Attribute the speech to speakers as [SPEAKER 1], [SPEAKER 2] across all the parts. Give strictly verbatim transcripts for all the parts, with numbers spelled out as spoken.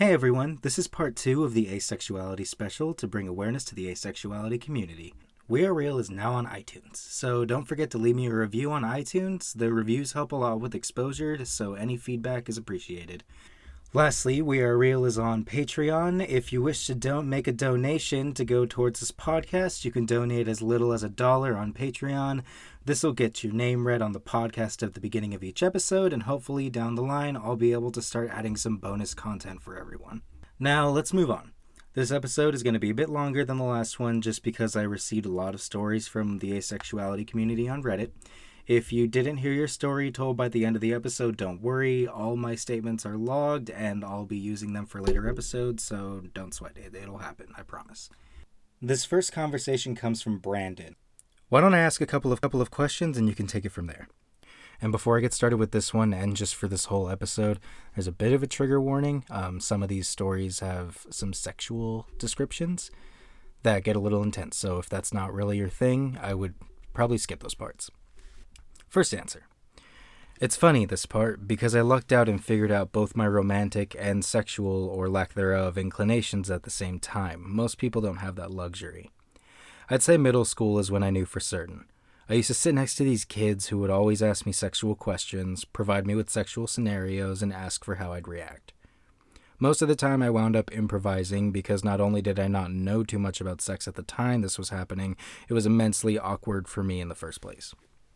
[SPEAKER 1] Hey everyone, this is part two of the Asexuality special to bring awareness to the asexuality community. We Are Real is now on iTunes, so don't forget to leave me a review on iTunes. The reviews help a lot with exposure, so any feedback is appreciated. Lastly, We Are Real is on Patreon. If you wish to don't make a donation to go towards this podcast, you can donate as little as a dollar on Patreon. This will get your name read on the podcast at the beginning of each episode, and hopefully down the line, I'll be able to start adding some bonus content for everyone. Now, let's move on. This episode is going to be a bit longer than the last one just because I received a lot of stories from the asexuality community on Reddit. If you didn't hear your story told by the end of the episode, don't worry. All my statements are logged, and I'll be using them for later episodes, so don't sweat it. It'll happen, I promise. This first conversation comes from Brandon. Why don't I ask a couple of couple of questions, and you can take it from there. And before I get started with this one, and just for this whole episode, there's a bit of a trigger warning. Um, some of these stories have some sexual descriptions that get a little intense, so if that's not really your thing, I would probably skip those parts. First answer. It's funny, this part, because I lucked out and figured out both my romantic and sexual, or lack thereof, inclinations at the same time. Most people don't have that luxury. I'd say middle school is when I knew for certain. I used to sit next to these kids who would always ask me sexual questions, provide me with sexual scenarios, and ask for how I'd react. Most of the time I wound up improvising because not only did I not know too much about sex at the time this was happening, it was immensely awkward for me in the first place.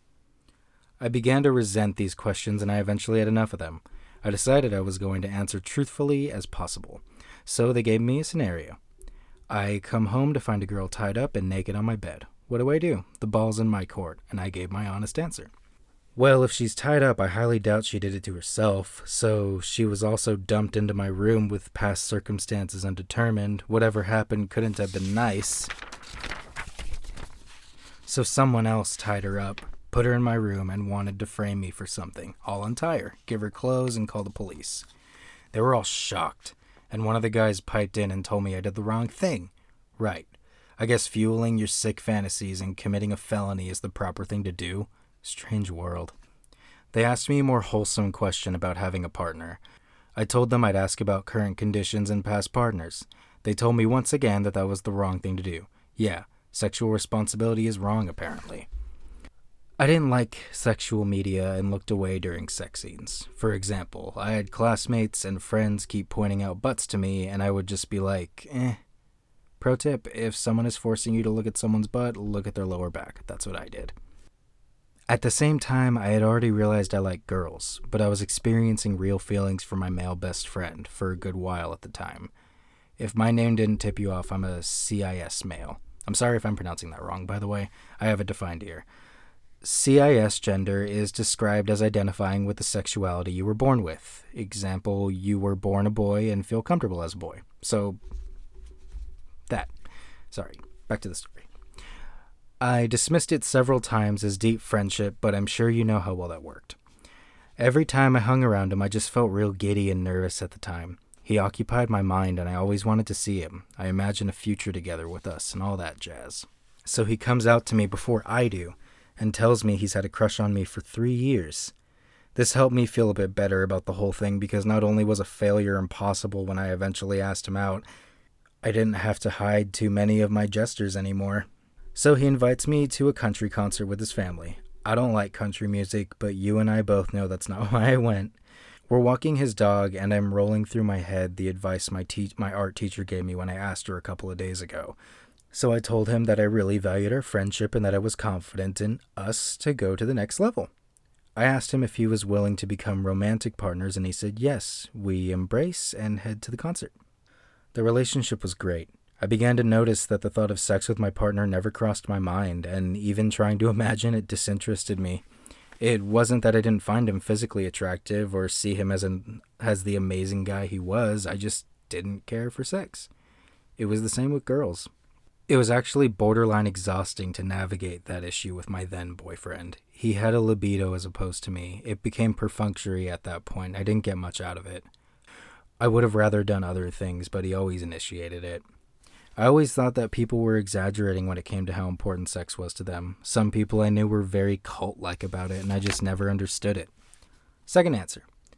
[SPEAKER 1] I began to resent these questions and I eventually had enough of them. I decided I was going to answer truthfully as possible. So they gave me a scenario. I come home to find a girl tied up and naked on my bed. What do I do? The ball's in my court, and I gave my honest answer. Well, if she's tied up, I highly doubt she did it to herself, so she was also dumped into my room with past circumstances undetermined. Whatever happened couldn't have been nice. So someone else tied her up, put her in my room, and wanted to frame me for something. I'll untie her, give her clothes, and call the police. They were all shocked, and one of the guys piped in and told me I did the wrong thing. Right. I guess fueling your sick fantasies and committing a felony is the proper thing to do. Strange world. They asked me a more wholesome question about having a partner. I told them I'd ask about current conditions and past partners. They told me once again that that was the wrong thing to do. Yeah, sexual responsibility is wrong, apparently. I didn't like sexual media and looked away during sex scenes. For example, I had classmates and friends keep pointing out butts to me, and I would just be like, eh. Pro tip, if someone is forcing you to look at someone's butt, look at their lower back. That's what I did. At the same time, I had already realized I liked girls, but I was experiencing real feelings for my male best friend for a good while at the time. If my name didn't tip you off, I'm a C I S male. I'm sorry if I'm pronouncing that wrong, by the way. I have it defined here. C I S gender is described as identifying with the sexuality you were born with. Example, you were born a boy and feel comfortable as a boy. So, that. Sorry, back to the story. I dismissed it several times as deep friendship, but I'm sure you know how well that worked. Every time I hung around him, I just felt real giddy and nervous at the time. He occupied my mind, and I always wanted to see him. I imagined a future together with us and all that jazz. So he comes out to me before I do, and tells me he's had a crush on me for three years. This helped me feel a bit better about the whole thing because not only was a failure impossible when I eventually asked him out, I didn't have to hide too many of my gestures anymore. So he invites me to a country concert with his family. I don't like country music, but you and I both know that's not why I went. We're walking his dog, and I'm rolling through my head the advice my te- my art teacher gave me when I asked her a couple of days ago. So I told him that I really valued our friendship and that I was confident in us to go to the next level. I asked him if he was willing to become romantic partners, and he said yes. We embrace and head to the concert. The relationship was great. I began to notice that the thought of sex with my partner never crossed my mind, and even trying to imagine it disinterested me. It wasn't that I didn't find him physically attractive or see him as an as the amazing guy he was. I just didn't care for sex. It was the same with girls. It was actually borderline exhausting to navigate that issue with my then boyfriend. He had a libido as opposed to me. It became perfunctory at that point. I didn't get much out of it. I would have rather done other things, but he always initiated it. I always thought that people were exaggerating when it came to how important sex was to them. Some people I knew were very cult-like about it, and I just never understood it. Second answer.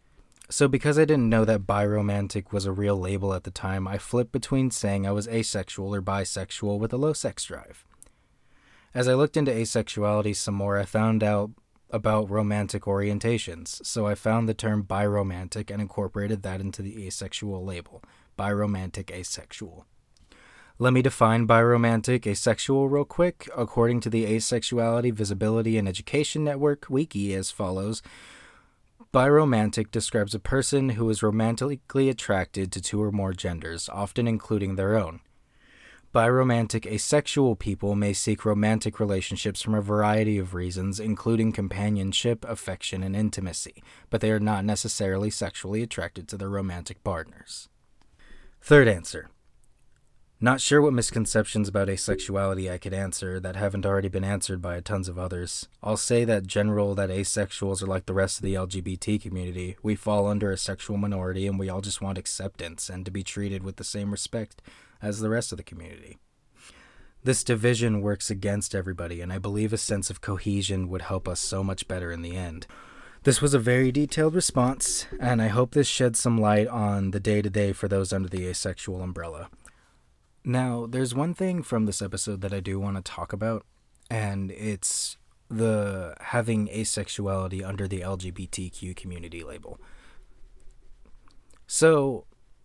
[SPEAKER 1] So because I didn't know that biromantic was a real label at the time, I flipped between saying I was asexual or bisexual with a low sex drive. As I looked into asexuality some more, I found out about romantic orientations, so I found the term biromantic and incorporated that into the asexual label, biromantic asexual. Let me define biromantic asexual real quick. According to the Asexuality, Visibility, and Education Network wiki as follows. Biromantic describes a person who is romantically attracted to two or more genders, often including their own. Biromantic asexual people may seek romantic relationships from a variety of reasons, including companionship, affection, and intimacy, but they are not necessarily sexually attracted to their romantic partners. Third answer. Not sure what misconceptions about asexuality I could answer that haven't already been answered by tons of others. I'll say that general that asexuals are like the rest of the L G B T community. We fall under a sexual minority and we all just want acceptance and to be treated with the same respect as the rest of the community. This division works against everybody, and I believe a sense of cohesion would help us so much better in the end. This was a very detailed response, and I hope this sheds some light on the day-to-day for those under the asexual umbrella. Now, there's one thing from this episode that I do want to talk about, and it's the having asexuality under the L G B T Q community label. So,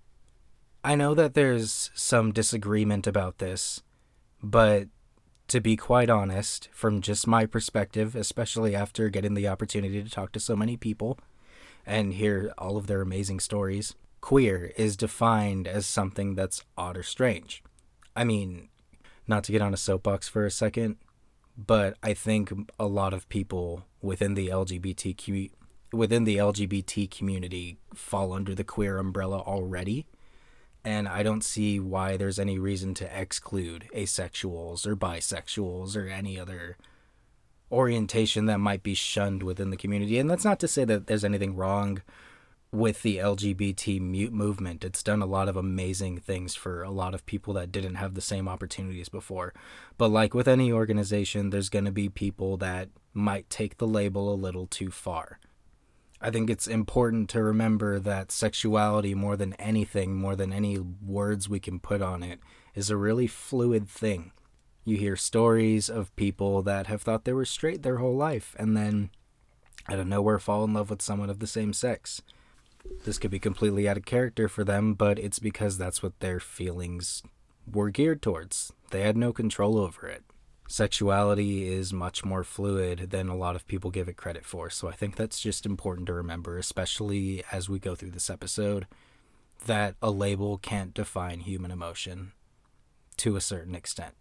[SPEAKER 1] I know that there's some disagreement about this, but to be quite honest, from just my perspective, especially after getting the opportunity to talk to so many people and hear all of their amazing stories, queer is defined as something that's odd or strange. I mean, not to get on a soapbox for a second, but I think a lot of people within the L G B T Q within the L G B T community fall under the queer umbrella already, and I don't see why there's any reason to exclude asexuals or bisexuals or any other orientation that might be shunned within the community. And that's not to say that there's anything wrong with the L G B T movement. It's done a lot of amazing things for a lot of people that didn't have the same opportunities before. But like with any organization, there's going to be people that might take the label a little too far. I think it's important to remember that sexuality, more than anything, more than any words we can put on it, is a really fluid thing. You hear stories of people that have thought they were straight their whole life and then, out of nowhere, fall in love with someone of the same sex. This could be completely out of character for them, but it's because that's what their feelings were geared towards. They had no control over it. Sexuality is much more fluid than a lot of people give it credit for, so I think that's just important to remember, especially as we go through this episode, that a label can't define human emotion to a certain extent.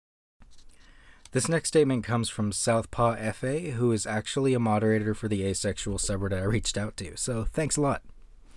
[SPEAKER 1] This next statement comes from Southpaw F A, who is actually a moderator for the asexual subreddit I reached out to, so thanks a lot.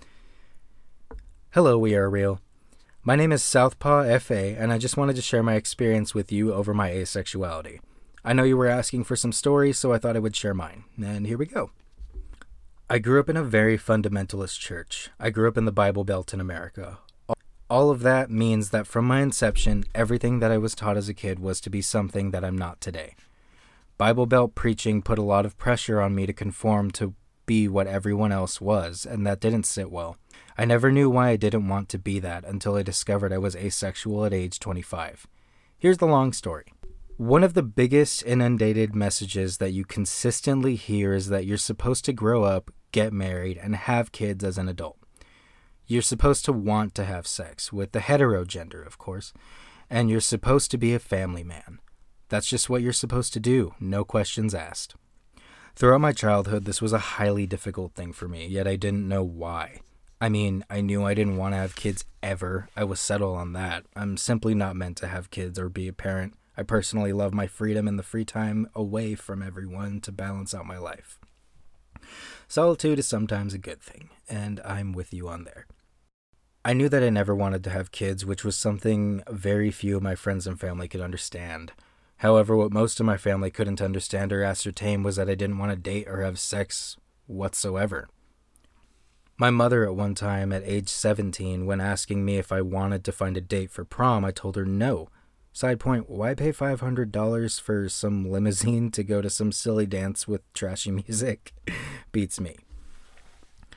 [SPEAKER 1] Hello, We Are Real. My name is Southpaw F A, and I just wanted to share my experience with you over my asexuality. I know you were asking for some stories, so I thought I would share mine, and here we go. I grew up in a very fundamentalist church. I grew up in the Bible Belt in America. All of that means that from my inception, everything that I was taught as a kid was to be something that I'm not today. Bible Belt preaching put a lot of pressure on me to conform to be what everyone else was, and that didn't sit well. I never knew why I didn't want to be that until I discovered I was asexual at age twenty-five. Here's the long story. One of the biggest inundated messages that you consistently hear is that you're supposed to grow up, get married, and have kids as an adult. You're supposed to want to have sex, with the hetero gender, of course, and you're supposed to be a family man. That's just what you're supposed to do, no questions asked. Throughout my childhood, this was a highly difficult thing for me, yet I didn't know why. I mean, I knew I didn't want to have kids ever. I was settled on that. I'm simply not meant to have kids or be a parent. I personally love my freedom and the free time away from everyone to balance out my life. Solitude is sometimes a good thing, and I'm with you on there. I knew that I never wanted to have kids, which was something very few of my friends and family could understand. However, what most of my family couldn't understand or ascertain was that I didn't want to date or have sex whatsoever. My mother at one time, at age seventeen, when asking me if I wanted to find a date for prom, I told her no. Side point, why pay five hundred dollars for some limousine to go to some silly dance with trashy music? Beats me.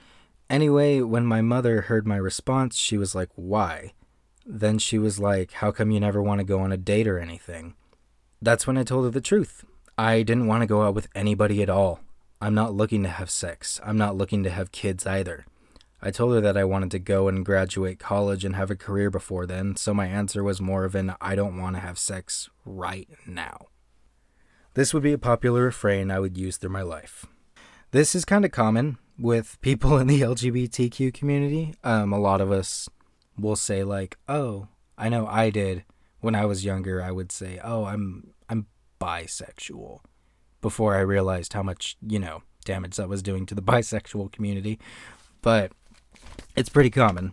[SPEAKER 1] Anyway, when my mother heard my response, she was like, why? Then she was like, how come you never want to go on a date or anything? That's when I told her the truth. I didn't want to go out with anybody at all. I'm not looking to have sex. I'm not looking to have kids either. I told her that I wanted to go and graduate college and have a career before then, so my answer was more of an I don't want to have sex right now. This would be a popular refrain I would use through my life. This is kind of common with people in the L G B T Q community. Um, a lot of us will say like, oh, I know I did when I was younger. I would say, oh, I'm I'm bisexual, before I realized how much, you know, damage that was doing to the bisexual community. But it's pretty common.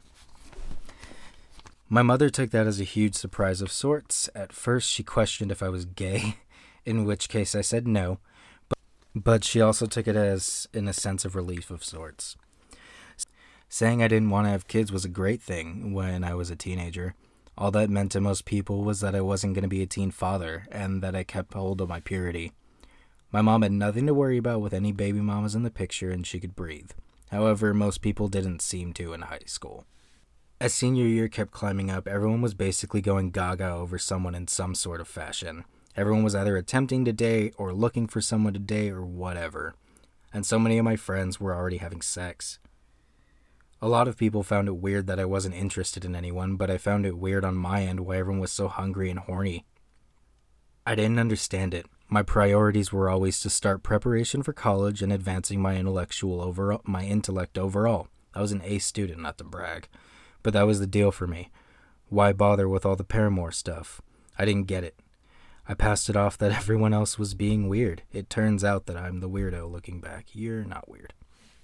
[SPEAKER 1] My mother took that as a huge surprise of sorts. At first, she questioned if I was gay, in which case I said no, but, but she also took it as in a sense of relief of sorts. Saying I didn't want to have kids was a great thing when I was a teenager. All that meant to most people was that I wasn't going to be a teen father, and that I kept hold of my purity. My mom had nothing to worry about with any baby mamas in the picture, and she could breathe. However, most people didn't seem to in high school. As senior year kept climbing up, everyone was basically going gaga over someone in some sort of fashion. Everyone was either attempting to date or looking for someone to date or whatever. And so many of my friends were already having sex. A lot of people found it weird that I wasn't interested in anyone, but I found it weird on my end why everyone was so hungry and horny. I didn't understand it. My priorities were always to start preparation for college and advancing my intellectual overall, my intellect overall. I was an A student, not to brag, but that was the deal for me. Why bother with all the Paramore stuff? I didn't get it. I passed it off that everyone else was being weird. It turns out that I'm the weirdo looking back. You're not weird.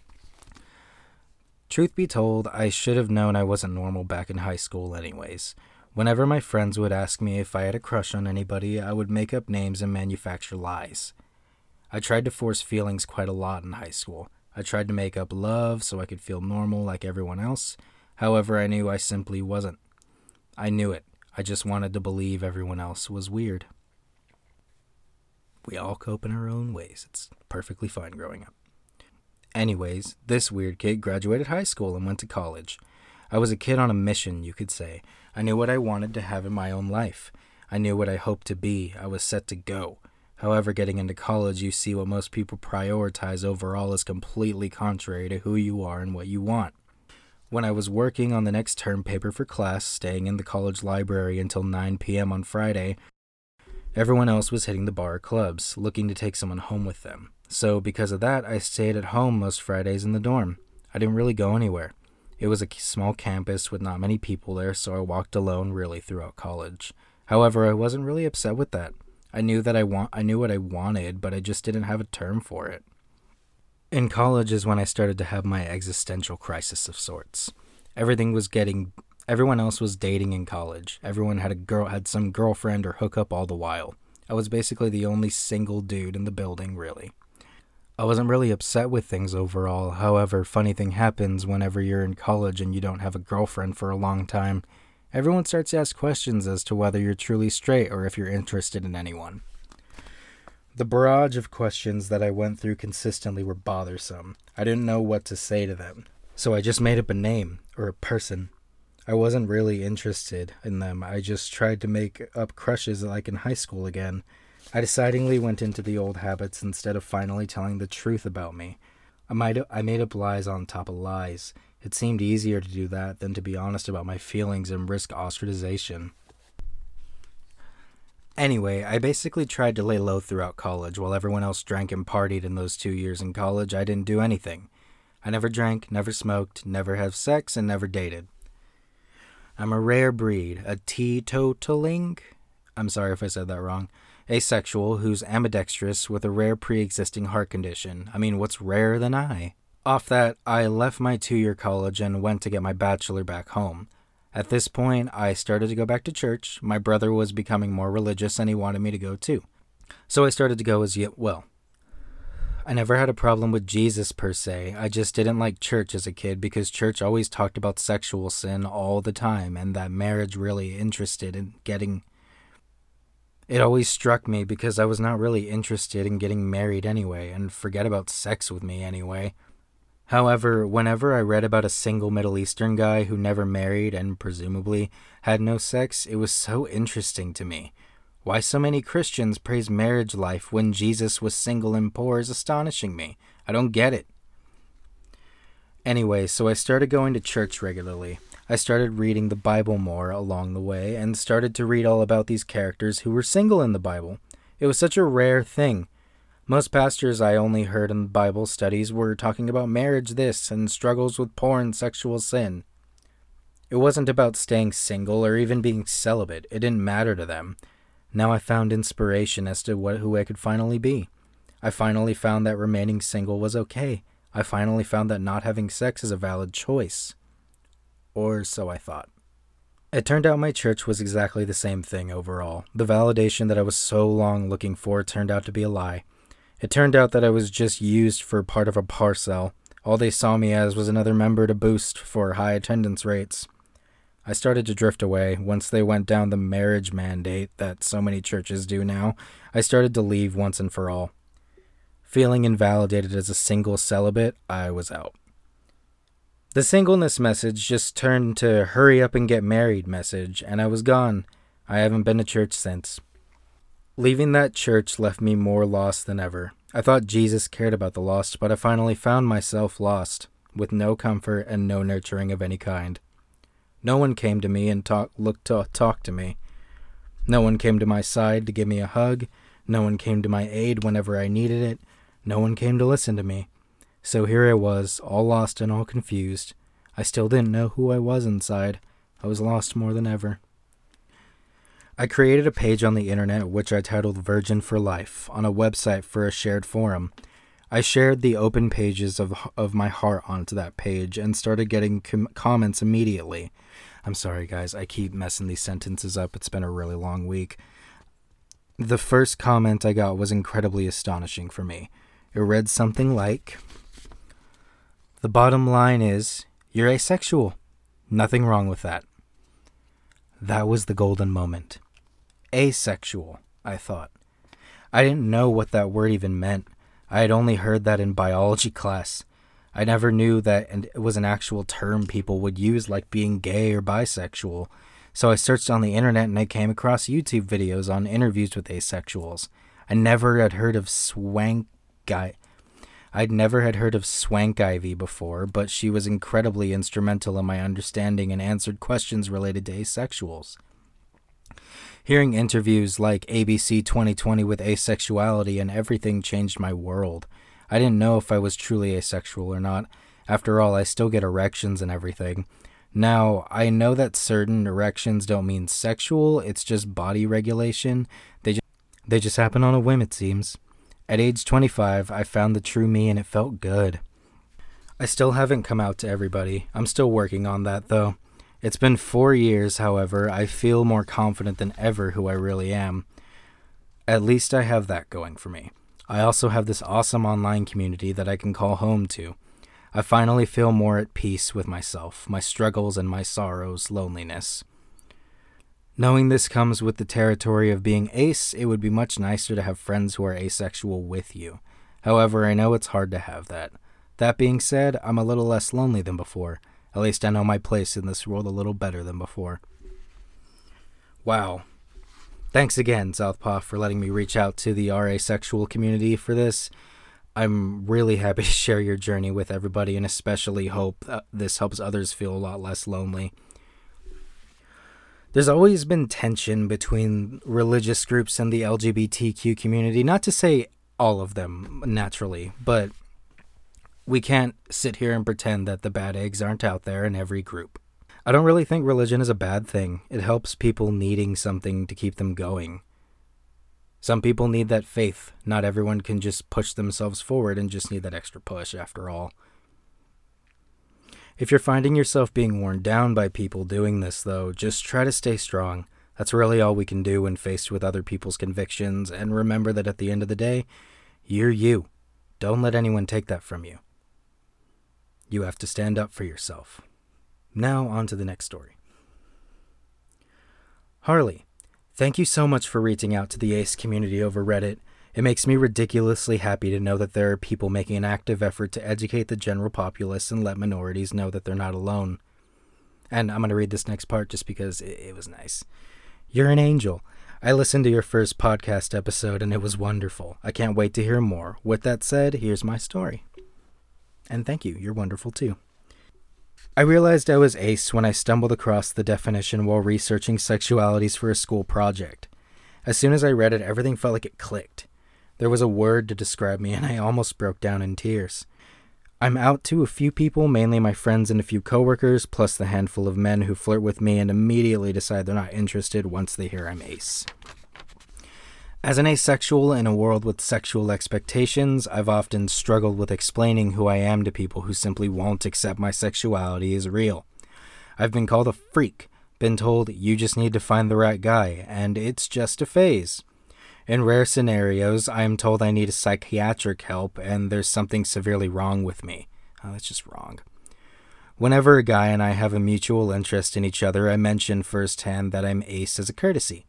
[SPEAKER 1] Truth be told, I should have known I wasn't normal back in high school anyways. Whenever my friends would ask me if I had a crush on anybody, I would make up names and manufacture lies. I tried to force feelings quite a lot in high school. I tried to make up love so I could feel normal like everyone else. However, I knew I simply wasn't. I knew it. I just wanted to believe everyone else was weird. We all cope in our own ways. It's perfectly fine growing up. Anyways, this weird kid graduated high school and went to college. I was a kid on a mission, you could say. I knew what I wanted to have in my own life. I knew what I hoped to be. I was set to go. However, getting into college, you see what most people prioritize overall is completely contrary to who you are and what you want. When I was working on the next term paper for class, staying in the college library until nine p.m. on Friday, everyone else was hitting the bar or clubs, looking to take someone home with them. So because of that, I stayed at home most Fridays in the dorm. I didn't really go anywhere. It was a small campus with not many people there, so I walked alone really throughout college. However, I wasn't really upset with that. I knew that I want I knew what I wanted, but I just didn't have a term for it. In college is when I started to have my existential crisis of sorts. Everything was getting everyone else was dating in college. Everyone had a girl had some girlfriend or hookup all the while. I was basically the only single dude in the building, really. I wasn't really upset with things overall. However, funny thing happens whenever you're in college and you don't have a girlfriend for a long time. Everyone starts to ask questions as to whether you're truly straight or if you're interested in anyone. The barrage of questions that I went through consistently were bothersome. I didn't know what to say to them, so I just made up a name, or a person. I wasn't really interested in them. I just tried to make up crushes like in high school again. I decidedly went into the old habits instead of finally telling the truth about me. I might I made up lies on top of lies. It seemed easier to do that than to be honest about my feelings and risk ostracization. Anyway, I basically tried to lay low throughout college. While everyone else drank and partied in those two years in college, I didn't do anything. I never drank, never smoked, never had sex, and never dated. I'm a rare breed, a teetotaling, I'm sorry if I said that wrong, asexual who's ambidextrous with a rare pre-existing heart condition. I mean, what's rarer than I? Off that, I left my two-year college and went to get my bachelor back home. At this point, I started to go back to church. My brother was becoming more religious and he wanted me to go too. So I started to go as well. I never had a problem with Jesus per se. I just didn't like church as a kid because church always talked about sexual sin all the time and that marriage really interested in getting... It always struck me because I was not really interested in getting married anyway, and forget about sex with me anyway. However, whenever I read about a single Middle Eastern guy who never married and presumably had no sex, it was so interesting to me. Why so many Christians praise marriage life when Jesus was single and poor is astonishing me. I don't get it. Anyway, so I started going to church regularly. I started reading the Bible more along the way and started to read all about these characters who were single in the Bible. It was such a rare thing. Most pastors I only heard in Bible studies were talking about marriage this and struggles with porn, sexual sin. It wasn't about staying single or even being celibate. It didn't matter to them. Now I found inspiration as to what, who I could finally be. I finally found that remaining single was okay. I finally found that not having sex is a valid choice. Or so I thought. It turned out my church was exactly the same thing overall. The validation that I was so long looking for turned out to be a lie. It turned out that I was just used for part of a parcel. All they saw me as was another member to boost for high attendance rates. I started to drift away. Once they went down the marriage mandate that so many churches do now, I started to leave once and for all. Feeling invalidated as a single celibate, I was out. The singleness message just turned to hurry up and get married message, and I was gone. I haven't been to church since. Leaving that church left me more lost than ever. I thought Jesus cared about the lost, but I finally found myself lost, with no comfort and no nurturing of any kind. No one came to me and talk, looked to talk to me. No one came to my side to give me a hug. No one came to my aid whenever I needed it. No one came to listen to me. So here I was, all lost and all confused. I still didn't know who I was inside. I was lost more than ever. I created a page on the internet which I titled Virgin for Life on a website for a shared forum. I shared the open pages of of my heart onto that page and started getting com- comments immediately. I'm sorry guys, I keep messing these sentences up. It's been a really long week. The first comment I got was incredibly astonishing for me. It read something like, "The bottom line is, you're asexual. Nothing wrong with that." That was the golden moment. Asexual, I thought. I didn't know what that word even meant. I had only heard that in biology class. I never knew that it was an actual term people would use, like being gay or bisexual. So I searched on the internet and I came across YouTube videos on interviews with asexuals. I never had heard of swank guy. I'd never had heard of Swank Ivy before, but she was incredibly instrumental in my understanding and answered questions related to asexuals. Hearing interviews like A B C twenty twenty with asexuality and everything changed my world. I didn't know if I was truly asexual or not. After all, I still get erections and everything. Now, I know that certain erections don't mean sexual, it's just body regulation. They just, they just happen on a whim, it seems. At age twenty-five, I found the true me and it felt good. I still haven't come out to everybody. I'm still working on that, though. It's been four years, however, I feel more confident than ever who I really am. At least I have that going for me. I also have this awesome online community that I can call home to. I finally feel more at peace with myself, my struggles and my sorrows, loneliness. Knowing this comes with the territory of being ace, it would be much nicer to have friends who are asexual with you. However, I know it's hard to have that. That being said, I'm a little less lonely than before. At least I know my place in this world a little better than before. Wow. Thanks again, Southpaw, for letting me reach out to the asexual community for this. I'm really happy to share your journey with everybody and especially hope that this helps others feel a lot less lonely. There's always been tension between religious groups and the L G B T Q community, not to say all of them, naturally, but we can't sit here and pretend that the bad eggs aren't out there in every group. I don't really think religion is a bad thing. It helps people needing something to keep them going. Some people need that faith. Not everyone can just push themselves forward and just need that extra push after all. If you're finding yourself being worn down by people doing this, though, just try to stay strong. That's really all we can do when faced with other people's convictions, and remember that at the end of the day, you're you. Don't let anyone take that from you. You have to stand up for yourself. Now on to the next story. Harley, thank you so much for reaching out to the ace community over Reddit. It makes me ridiculously happy to know that there are people making an active effort to educate the general populace and let minorities know that they're not alone. And I'm going to read this next part just because it, it was nice. You're an angel. I listened to your first podcast episode and it was wonderful. I can't wait to hear more. With that said, here's my story. And thank you. You're wonderful too. I realized I was ace when I stumbled across the definition while researching sexualities for a school project. As soon as I read it, everything felt like it clicked. There was a word to describe me, and I almost broke down in tears. I'm out to a few people, mainly my friends and a few coworkers, plus the handful of men who flirt with me and immediately decide they're not interested once they hear I'm ace. As an asexual in a world with sexual expectations, I've often struggled with explaining who I am to people who simply won't accept my sexuality as real. I've been called a freak, been told you just need to find the right guy, and it's just a phase. In rare scenarios, I am told I need psychiatric help and there's something severely wrong with me. Oh, that's just wrong. Whenever a guy and I have a mutual interest in each other, I mention firsthand that I'm ace as a courtesy.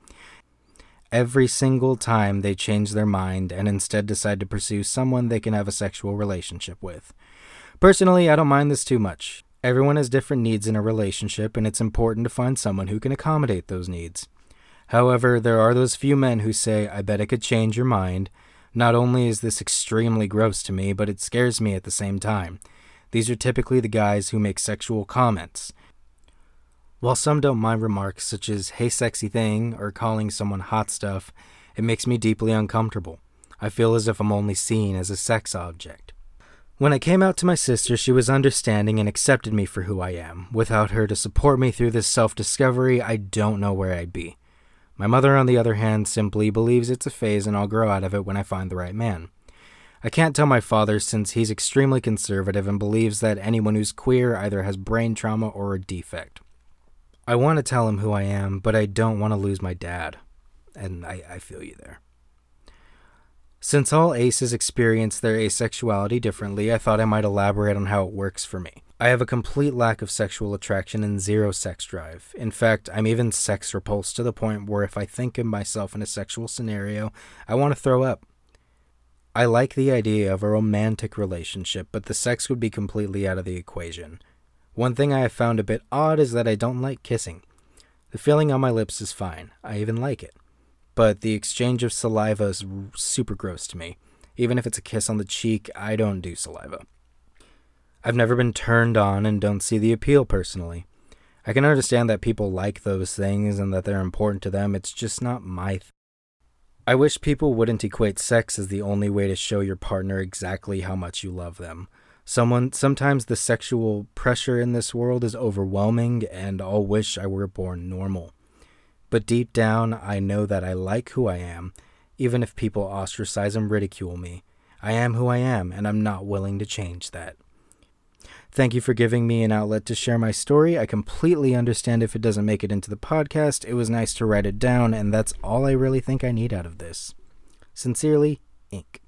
[SPEAKER 1] Every single time they change their mind and instead decide to pursue someone they can have a sexual relationship with. Personally, I don't mind this too much. Everyone has different needs in a relationship, and it's important to find someone who can accommodate those needs. However, there are those few men who say, I bet I could change your mind. Not only is this extremely gross to me, but it scares me at the same time. These are typically the guys who make sexual comments. While some don't mind remarks such as, hey sexy thing, or calling someone hot stuff, it makes me deeply uncomfortable. I feel as if I'm only seen as a sex object. When I came out to my sister, she was understanding and accepted me for who I am. Without her to support me through this self-discovery, I don't know where I'd be. My mother, on the other hand, simply believes it's a phase and I'll grow out of it when I find the right man. I can't tell my father since he's extremely conservative and believes that anyone who's queer either has brain trauma or a defect. I want to tell him who I am, but I don't want to lose my dad. And I, I feel you there. Since all aces experience their asexuality differently, I thought I might elaborate on how it works for me. I have a complete lack of sexual attraction and zero sex drive. In fact, I'm even sex repulsed to the point where if I think of myself in a sexual scenario, I want to throw up. I like the idea of a romantic relationship, but the sex would be completely out of the equation. One thing I have found a bit odd is that I don't like kissing. The feeling on my lips is fine. I even like it. But the exchange of saliva is super gross to me. Even if it's a kiss on the cheek, I don't do saliva. I've never been turned on and don't see the appeal personally. I can understand that people like those things and that they're important to them. It's just not my thing. I wish people wouldn't equate sex as the only way to show your partner exactly how much you love them. Someone, sometimes the sexual pressure in this world is overwhelming, and I'll wish I were born normal. But deep down, I know that I like who I am, even if people ostracize and ridicule me. I am who I am, and I'm not willing to change that. Thank you for giving me an outlet to share my story. I completely understand if it doesn't make it into the podcast. It was nice to write it down, and that's all I really think I need out of this. Sincerely, Ink.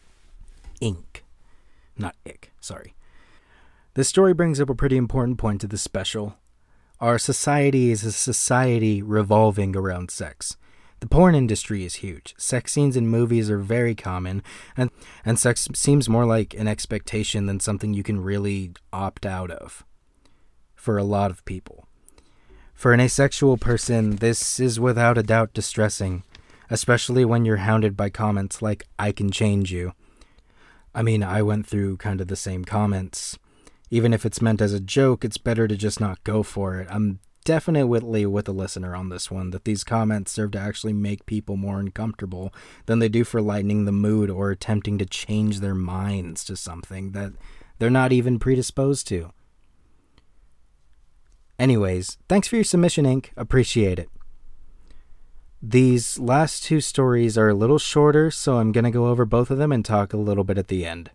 [SPEAKER 1] Ink. Not ick, sorry. This story brings up a pretty important point to this special. Our society is a society revolving around sex. The porn industry is huge. Sex scenes in movies are very common, and, and sex seems more like an expectation than something you can really opt out of. For a lot of people. For an asexual person, this is without a doubt distressing, especially when you're hounded by comments like, I can change you. I mean, I went through kind of the same comments. Even if it's meant as a joke, it's better to just not go for it. I'm definitely with the listener on this one, that these comments serve to actually make people more uncomfortable than they do for lightening the mood or attempting to change their minds to something that they're not even predisposed to. Anyways, thanks for your submission, Ink. Appreciate it. These last two stories are a little shorter, so I'm going to go over both of them and talk a little bit at the end.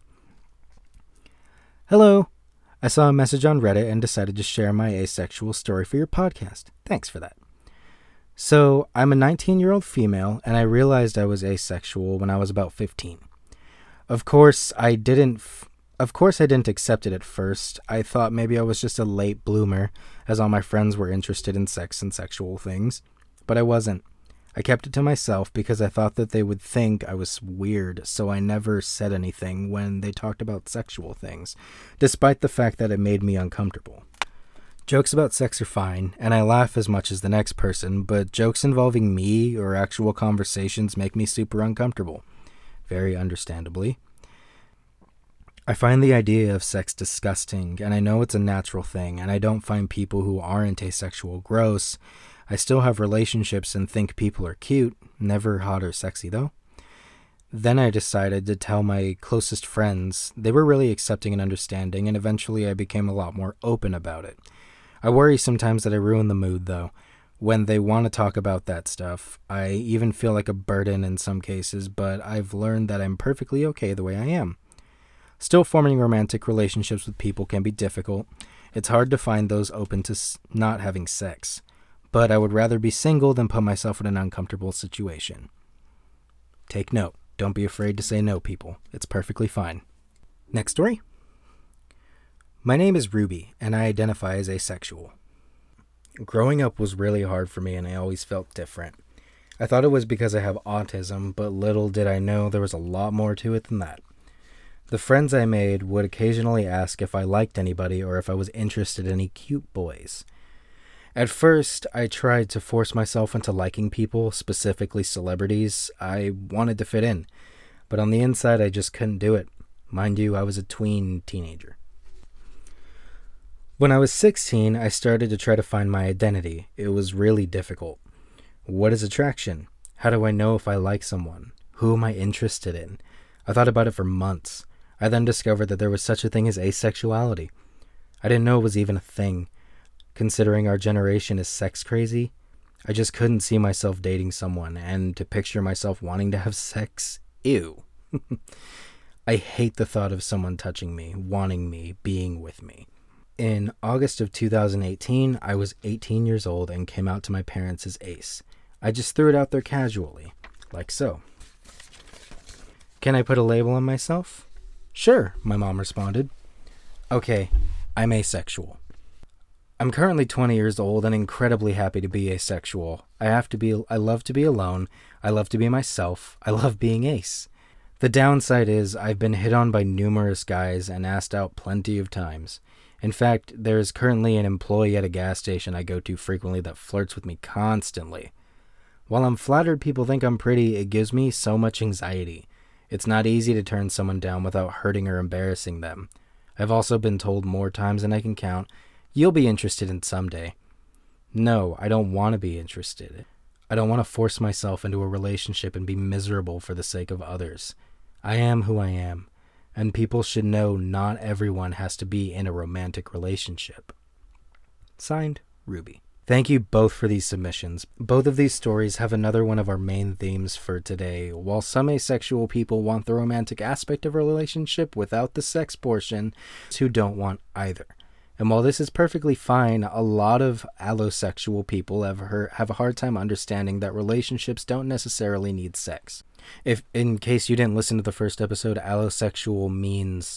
[SPEAKER 1] Hello. I saw a message on Reddit and decided to share my asexual story for your podcast. Thanks for that. So, I'm a nineteen-year-old female, and I realized I was asexual when I was about fifteen. Of course, I didn't... F- of course, I didn't accept it at first. I thought maybe I was just a late bloomer, as all my friends were interested in sex and sexual things. But I wasn't. I kept it to myself because I thought that they would think I was weird, so I never said anything when they talked about sexual things, despite the fact that it made me uncomfortable. Jokes about sex are fine, and I laugh as much as the next person, but jokes involving me or actual conversations make me super uncomfortable. Very understandably. I find the idea of sex disgusting, and I know it's a natural thing, and I don't find people who aren't asexual gross. I still have relationships and think people are cute, never hot or sexy though. Then I decided to tell my closest friends. They were really accepting and understanding, and eventually I became a lot more open about it. I worry sometimes that I ruin the mood though. When they want to talk about that stuff, I even feel like a burden in some cases, but I've learned that I'm perfectly okay the way I am. Still, forming romantic relationships with people can be difficult. It's hard to find those open to s- not having sex. But I would rather be single than put myself in an uncomfortable situation. Take note. Don't be afraid to say no, people. It's perfectly fine. Next story. My name is Ruby, and I identify as asexual. Growing up was really hard for me, and I always felt different. I thought it was because I have autism, but little did I know there was a lot more to it than that. The friends I made would occasionally ask if I liked anybody or if I was interested in any cute boys. At first, I tried to force myself into liking people, specifically celebrities. I wanted to fit in, but on the inside, I just couldn't do it. Mind you, I was a tween teenager. When I was sixteen, I started to try to find my identity. It was really difficult. What is attraction? How do I know if I like someone? Who am I interested in? I thought about it for months. I then discovered that there was such a thing as asexuality. I didn't know it was even a thing. Considering our generation is sex crazy, I just couldn't see myself dating someone, and to picture myself wanting to have sex, ew. I hate the thought of someone touching me, wanting me, being with me. In August of two thousand eighteen, I was eighteen years old and came out to my parents as ace. I just threw it out there casually, like so. Can I put a label on myself? Sure, my mom responded. Okay, I'm asexual. I'm currently twenty years old and incredibly happy to be asexual. I have to be I love to be alone. I love to be myself. I love being ace. The downside is I've been hit on by numerous guys and asked out plenty of times. In fact, there is currently an employee at a gas station I go to frequently that flirts with me constantly. While I'm flattered people think I'm pretty, it gives me so much anxiety. It's not easy to turn someone down without hurting or embarrassing them. I've also been told more times than I can count, you'll be interested in someday. No, I don't want to be interested. I don't want to force myself into a relationship and be miserable for the sake of others. I am who I am, and people should know not everyone has to be in a romantic relationship. Signed, Ruby. Thank you both for these submissions. Both of these stories have another one of our main themes for today. While some asexual people want the romantic aspect of a relationship without the sex portion, who don't want either. And while this is perfectly fine, a lot of allosexual people have her, have a hard time understanding that relationships don't necessarily need sex. If, in case you didn't listen to the first episode, allosexual means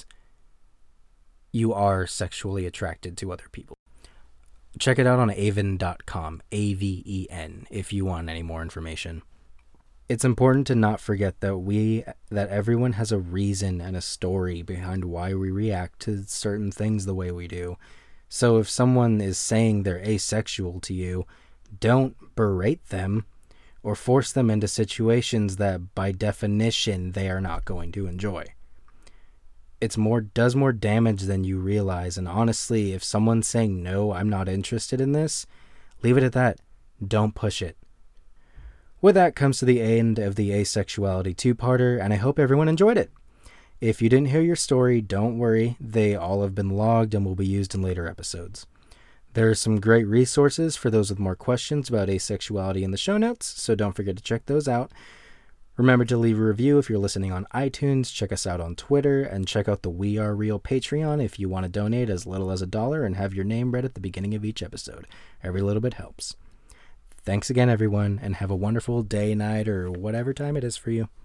[SPEAKER 1] you are sexually attracted to other people. Check it out on aven dot com, A V E N, if you want any more information. It's important to not forget that we, that everyone has a reason and a story behind why we react to certain things the way we do. So if someone is saying they're asexual to you, don't berate them or force them into situations that by definition they are not going to enjoy. It's more does more damage than you realize, and honestly, if someone's saying no, I'm not interested in this, leave it at that. Don't push it. With that comes to the end of the asexuality two-parter, and I hope everyone enjoyed it. If you didn't hear your story, don't worry. They all have been logged and will be used in later episodes. There are some great resources for those with more questions about asexuality in the show notes, so don't forget to check those out. Remember to leave a review if you're listening on iTunes, check us out on Twitter, and check out the We Are Real Patreon if you want to donate as little as a dollar and have your name read at the beginning of each episode. Every little bit helps. Thanks again, everyone, and have a wonderful day, night, or whatever time it is for you.